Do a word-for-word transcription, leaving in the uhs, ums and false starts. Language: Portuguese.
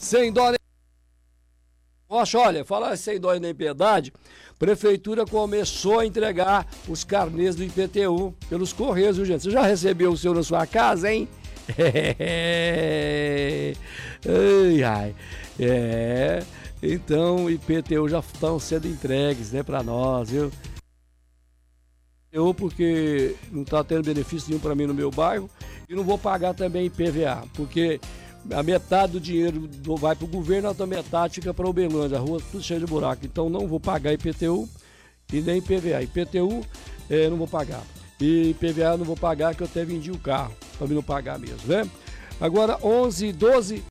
Sem dó nem... Poxa, olha, falar sem dó nem piedade, Prefeitura começou a entregar os carnês do I P T U pelos Correios, viu, gente? Você já recebeu o seu na sua casa, hein? Ai, ai. É, então, I P T U já estão sendo entregues, né, para nós, viu? Eu, porque não está tendo benefício nenhum para mim no meu bairro, e não vou pagar também I P V A, porque a metade do dinheiro vai para o governo, a outra metade fica para Uberlândia, a rua tudo cheia de buraco. Então não vou pagar I P T U e nem I P V A. I P T U é, não vou pagar. E I P V A não vou pagar, que eu até vendi o carro, para mim não pagar mesmo, né? Agora onze e doze.